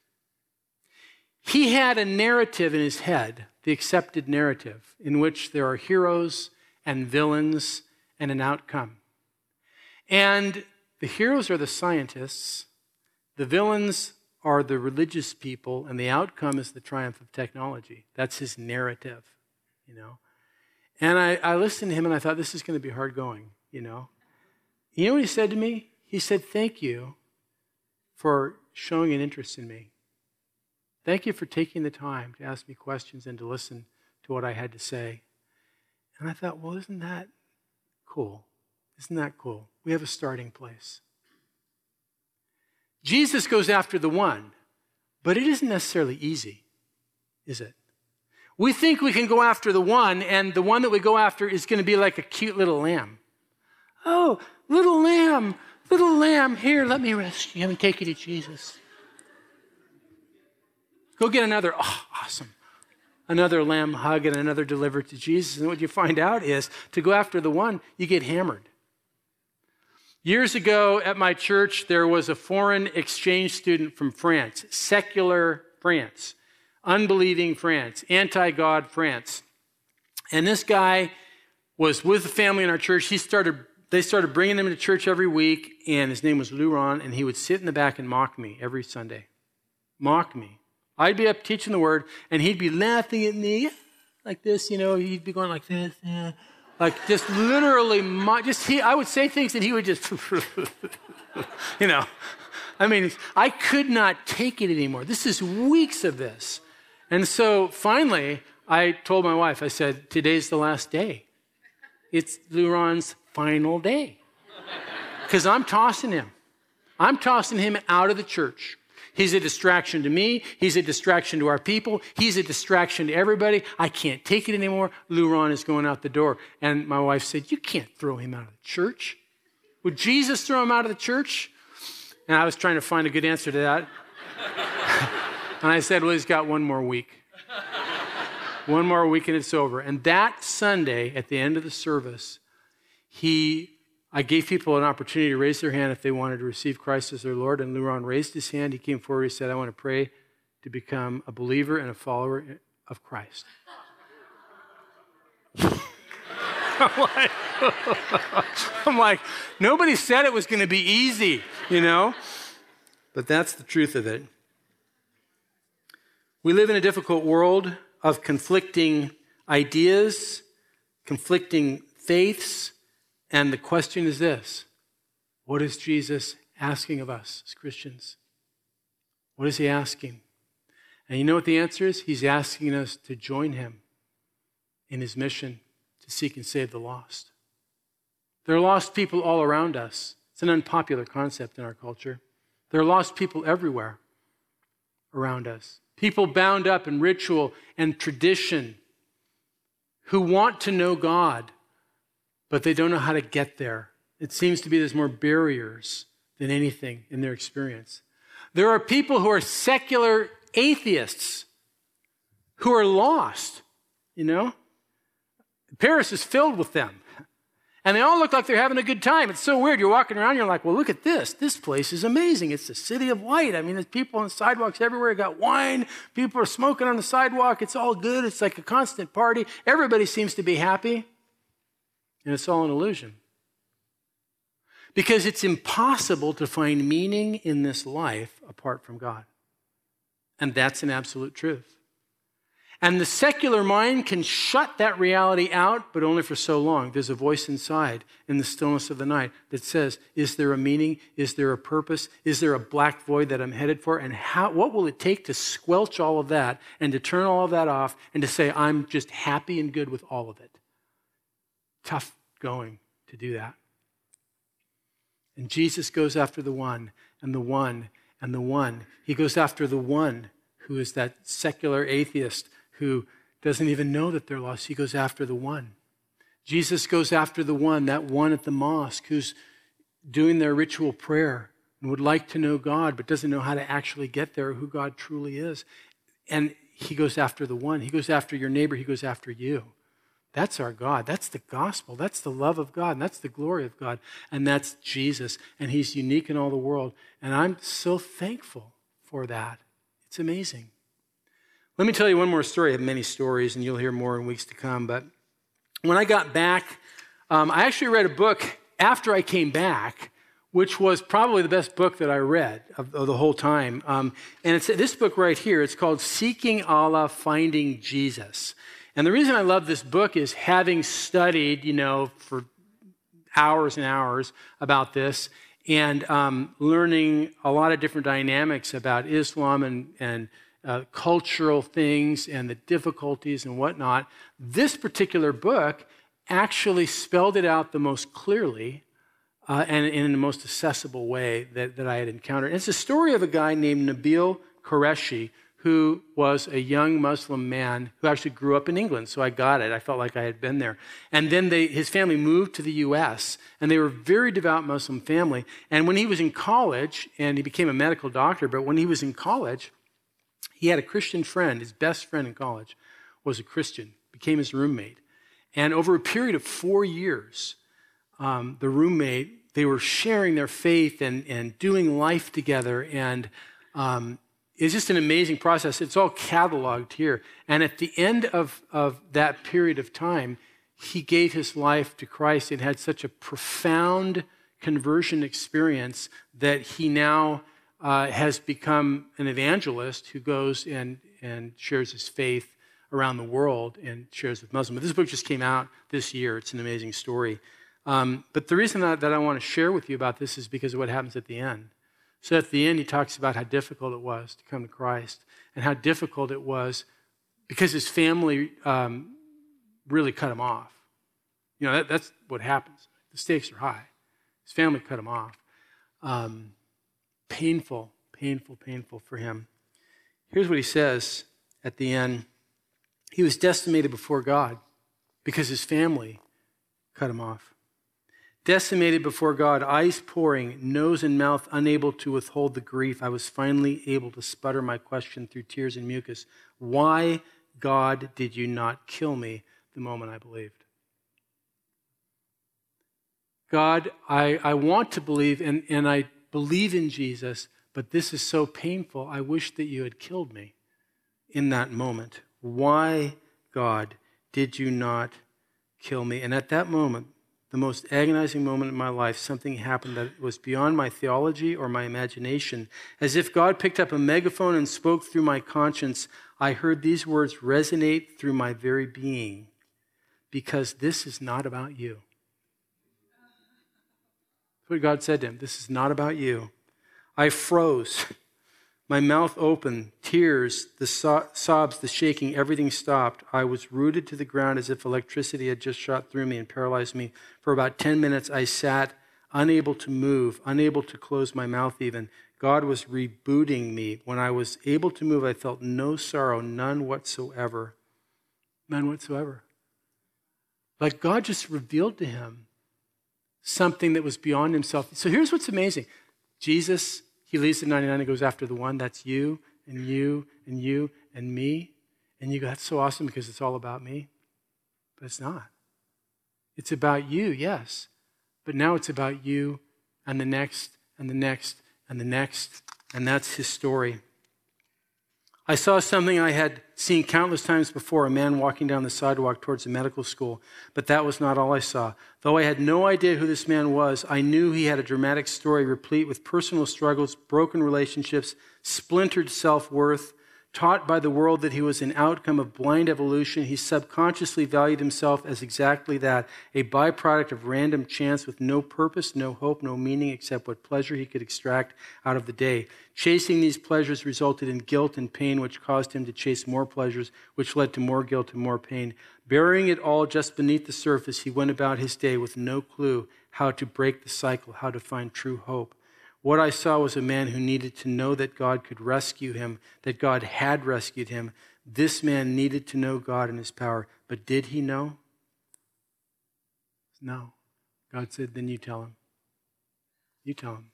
He had a narrative in his head, the accepted narrative, in which there are heroes and villains and an outcome. And the heroes are the scientists, the villains are the religious people, and the outcome is the triumph of technology. That's his narrative, you know. And I, I listened to him and I thought, this is going to be hard going, you know. You know what he said to me? He said, thank you for showing an interest in me. Thank you for taking the time to ask me questions and to listen to what I had to say. And I thought, well, isn't that cool? Isn't that cool? We have a starting place. Jesus goes after the one, but it isn't necessarily easy, is it? We think we can go after the one, and the one that we go after is going to be like a cute little lamb. Oh, little lamb, little lamb, here, let me rescue you and take you to Jesus. Go get another, oh, awesome. Another lamb hug and another delivered to Jesus. And what you find out is to go after the one, you get hammered. Years ago at my church, there was a foreign exchange student from France, secular France, unbelieving France, anti-God France. And this guy was with the family in our church. He started, they started bringing him to church every week, and his name was Luron, and he would sit in the back and mock me every Sunday. Mock me. I'd be up teaching the word, and he'd be laughing at me like this, you know. He'd be going like this, yeah. Like just literally, just he. I would say things and he would just, you know. I mean, I could not take it anymore. This is weeks of this. And so finally, I told my wife, I said, today's the last day. It's Luron's final day. Because I'm tossing him. I'm tossing him out of the church. He's a distraction to me. He's a distraction to our people. He's a distraction to everybody. I can't take it anymore. Luron is going out the door. And my wife said, you can't throw him out of the church. Would Jesus throw him out of the church? And I was trying to find a good answer to that. And I said, well, he's got one more week. One more week and it's over. And that Sunday, at the end of the service, he... I gave people an opportunity to raise their hand if they wanted to receive Christ as their Lord, and Luron raised his hand. He came forward. He said, I want to pray to become a believer and a follower of Christ. I'm, like, I'm like, nobody said it was going to be easy, you know? But that's the truth of it. We live in a difficult world of conflicting ideas, conflicting faiths. And the question is this: what is Jesus asking of us as Christians? What is he asking? And you know what the answer is? He's asking us to join him in his mission to seek and save the lost. There are lost people all around us. It's an unpopular concept in our culture. There are lost people everywhere around us. People bound up in ritual and tradition who want to know God, but they don't know how to get there. It seems to be there's more barriers than anything in their experience. There are people who are secular atheists who are lost, you know? Paris is filled with them. And they all look like they're having a good time. It's so weird. You're walking around, you're like, well, look at this. This place is amazing. It's the city of light. I mean, there's people on the sidewalks everywhere. You got wine. People are smoking on the sidewalk. It's all good. It's like a constant party. Everybody seems to be happy. And it's all an illusion. Because it's impossible to find meaning in this life apart from God. And that's an absolute truth. And the secular mind can shut that reality out, but only for so long. There's a voice inside in the stillness of the night that says, is there a meaning? Is there a purpose? Is there a black void that I'm headed for? And how? What will it take to squelch all of that and to turn all of that off and to say, I'm just happy and good with all of it? Tough going to do that. And Jesus goes after the one, and the one, and the one. He goes after the one who is that secular atheist who doesn't even know that they're lost. He goes after the one. Jesus goes after the one, that one at the mosque who's doing their ritual prayer and would like to know God, but doesn't know how to actually get there, who God truly is. And he goes after the one. He goes after your neighbor. He goes after you. That's our God. That's the gospel. That's the love of God. And that's the glory of God. And that's Jesus. And he's unique in all the world. And I'm so thankful for that. It's amazing. Let me tell you one more story. I have many stories, and you'll hear more in weeks to come. But when I got back, um, I actually read a book after I came back, which was probably the best book that I read of, of the whole time. Um, and it's this book right here. It's called Seeking Allah, Finding Jesus. And the reason I love this book is having studied, you know, for hours and hours about this and um, learning a lot of different dynamics about Islam and, and uh, cultural things and the difficulties and whatnot. This particular book actually spelled it out the most clearly uh, and in the most accessible way that, that I had encountered. And it's a story of a guy named Nabil Qureshi, who was a young Muslim man who actually grew up in England. So I got it. I felt like I had been there. And then they, his family moved to the U S, and they were a very devout Muslim family. And when he was in college, and he became a medical doctor, but when he was in college, he had a Christian friend. His best friend in college was a Christian, became his roommate. And over a period of four years, um, the roommate, they were sharing their faith and, and doing life together. And um, it's just an amazing process. It's all cataloged here. And at the end of, of that period of time, he gave his life to Christ and had such a profound conversion experience that he now uh, has become an evangelist who goes and, and shares his faith around the world and shares with Muslims. But this book just came out this year. It's an amazing story. Um, but the reason that, that I want to share with you about this is because of what happens at the end. So at the end, he talks about how difficult it was to come to Christ and how difficult it was because his family um, really cut him off. You know, that, that's what happens. The stakes are high. His family cut him off. Um, painful, painful, painful for him. Here's what he says at the end. He was decimated before God because his family cut him off. Decimated before God, eyes pouring, nose and mouth unable to withhold the grief, I was finally able to sputter my question through tears and mucus. Why, God, did you not kill me the moment I believed? God, I, I want to believe, and, and I believe in Jesus, but this is so painful. I wish that you had killed me in that moment. Why, God, did you not kill me? And at that moment, the most agonizing moment in my life, something happened that was beyond my theology or my imagination. As if God picked up a megaphone and spoke through my conscience, I heard these words resonate through my very being. Because this is not about you. That's what God said to him. This is not about you. I froze. My mouth opened, tears, the so- sobs, the shaking, everything stopped. I was rooted to the ground as if electricity had just shot through me and paralyzed me. For about ten minutes, I sat, unable to move, unable to close my mouth even. God was rebooting me. When I was able to move, I felt no sorrow, none whatsoever. None whatsoever. Like God just revealed to him something that was beyond himself. So here's what's amazing. Jesus, he leaves the ninety-nine and goes after the one. That's you and you and you and me. And you go, that's so awesome because it's all about me. But it's not. It's about you, yes. But now it's about you and the next and the next and the next. And that's his story. I saw something I had seen countless times before, a man walking down the sidewalk towards the medical school. But that was not all I saw. Though I had no idea who this man was, I knew he had a dramatic story replete with personal struggles, broken relationships, splintered self-worth. Taught by the world that he was an outcome of blind evolution, he subconsciously valued himself as exactly that, a byproduct of random chance with no purpose, no hope, no meaning except what pleasure he could extract out of the day. Chasing these pleasures resulted in guilt and pain, which caused him to chase more pleasures, which led to more guilt and more pain. Burying it all just beneath the surface, he went about his day with no clue how to break the cycle, how to find true hope. What I saw was a man who needed to know that God could rescue him, that God had rescued him. This man needed to know God and his power. But did he know? No. God said, then you tell him. You tell him.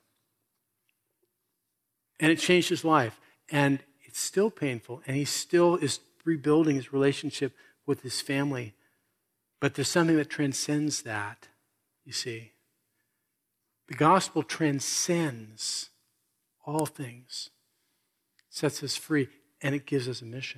And it changed his life. And it's still painful. And he still is rebuilding his relationship with his family. But there's something that transcends that, you see. The gospel transcends all things, sets us free, and it gives us a mission.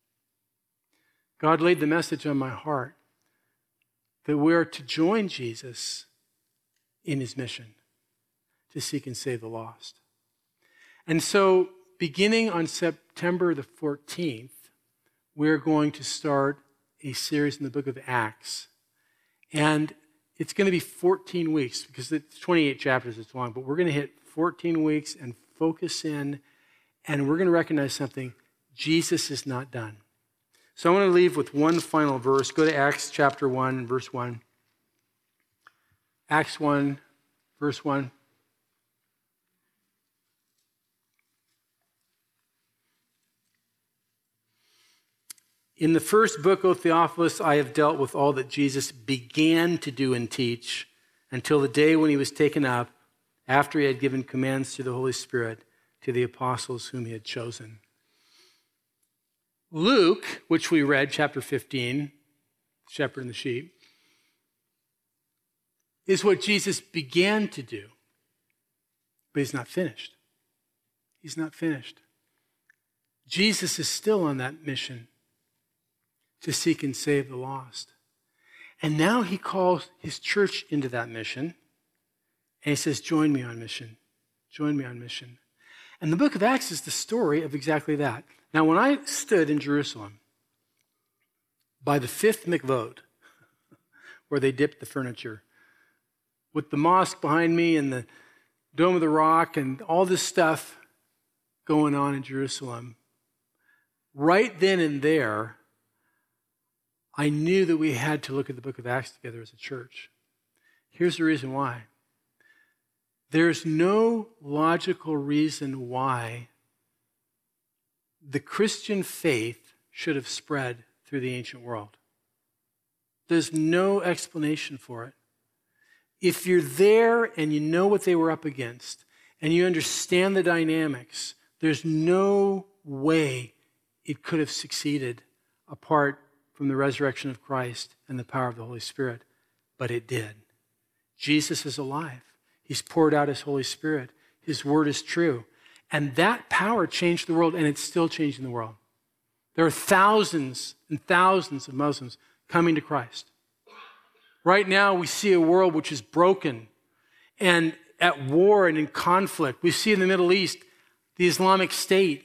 God laid the message on my heart that we are to join Jesus in his mission to seek and save the lost. And so, beginning on September the fourteenth, we're going to start a series in the book of Acts. And it's going to be fourteen weeks because it's twenty-eight chapters, it's long, but we're going to hit fourteen weeks and focus in, and we're going to recognize something. Jesus is not done. So I want to leave with one final verse. Go to Acts chapter one, verse one. Acts one, verse one. In the first book, O Theophilus, I have dealt with all that Jesus began to do and teach until the day when he was taken up, after he had given commands through the Holy Spirit to the apostles whom he had chosen. Luke, which we read, chapter fifteen, shepherd and the sheep, is what Jesus began to do, but he's not finished. He's not finished. Jesus is still on that mission to seek and save the lost. And now he calls his church into that mission, and he says, join me on mission. Join me on mission. And the book of Acts is the story of exactly that. Now, when I stood in Jerusalem by the fifth mikvot, where they dipped the furniture, with the mosque behind me and the Dome of the Rock and all this stuff going on in Jerusalem, right then and there, I knew that we had to look at the book of Acts together as a church. Here's the reason why. There's no logical reason why the Christian faith should have spread through the ancient world. There's no explanation for it. If you're there and you know what they were up against and you understand the dynamics, there's no way it could have succeeded apart from the resurrection of Christ and the power of the Holy Spirit. But it did. Jesus is alive. He's poured out his Holy Spirit. His word is true. And that power changed the world, and it's still changing the world. There are thousands and thousands of Muslims coming to Christ. Right now, we see a world which is broken and at war and in conflict. We see in the Middle East the Islamic State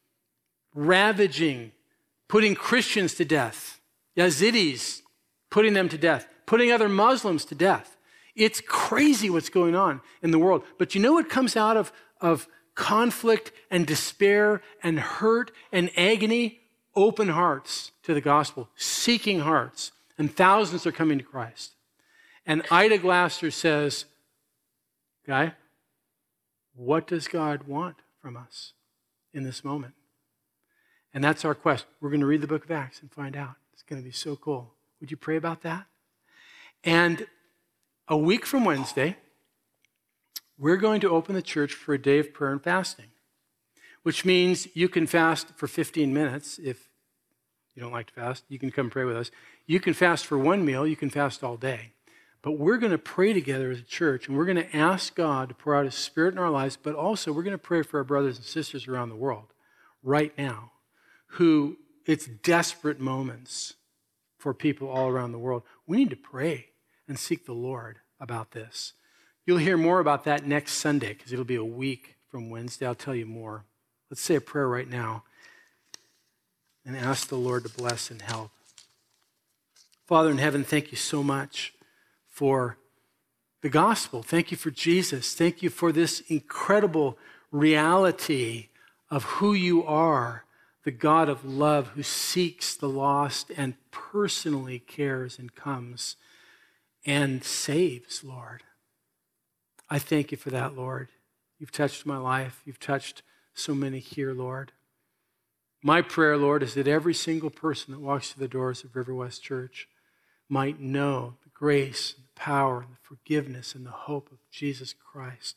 ravaging, putting Christians to death, Yazidis putting them to death, putting other Muslims to death. It's crazy what's going on in the world. But you know what comes out of, of conflict and despair and hurt and agony? Open hearts to the gospel, seeking hearts. And thousands are coming to Christ. And Ida Glasser says, Guy, what does God want from us in this moment? And that's our quest. We're going to read the book of Acts and find out. It's going to be so cool. Would you pray about that? And a week from Wednesday, we're going to open the church for a day of prayer and fasting, which means you can fast for fifteen minutes if you don't like to fast. You can come pray with us. You can fast for one meal. You can fast all day. But we're going to pray together as a church, and we're going to ask God to pour out his Spirit in our lives, but also we're going to pray for our brothers and sisters around the world right now, who it's desperate moments for people all around the world. We need to pray and seek the Lord about this. You'll hear more about that next Sunday because it'll be a week from Wednesday. I'll tell you more. Let's say a prayer right now and ask the Lord to bless and help. Father in heaven, thank you so much for the gospel. Thank you for Jesus. Thank you for this incredible reality of who you are, the God of love who seeks the lost and personally cares and comes and saves, Lord. I thank you for that, Lord. You've touched my life. You've touched so many here, Lord. My prayer, Lord, is that every single person that walks through the doors of River West Church might know the grace, and the power, and the forgiveness, and the hope of Jesus Christ.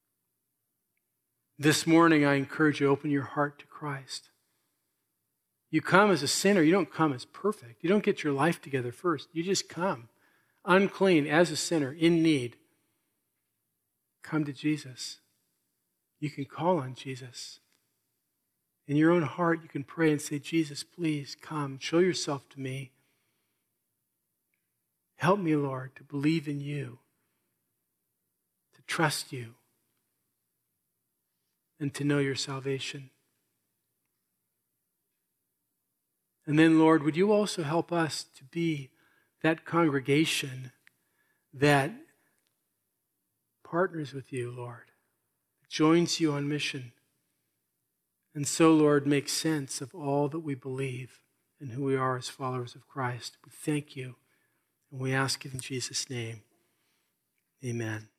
This morning, I encourage you to open your heart to Christ. You come as a sinner. You don't come as perfect. You don't get your life together first. You just come unclean as a sinner in need. Come to Jesus. You can call on Jesus. In your own heart, you can pray and say, Jesus, please come. Show yourself to me. Help me, Lord, to believe in you, to trust you, and to know your salvation. And then, Lord, would you also help us to be that congregation that partners with you, Lord, joins you on mission, and so, Lord, makes sense of all that we believe and who we are as followers of Christ. We thank you, and we ask it in Jesus' name. Amen.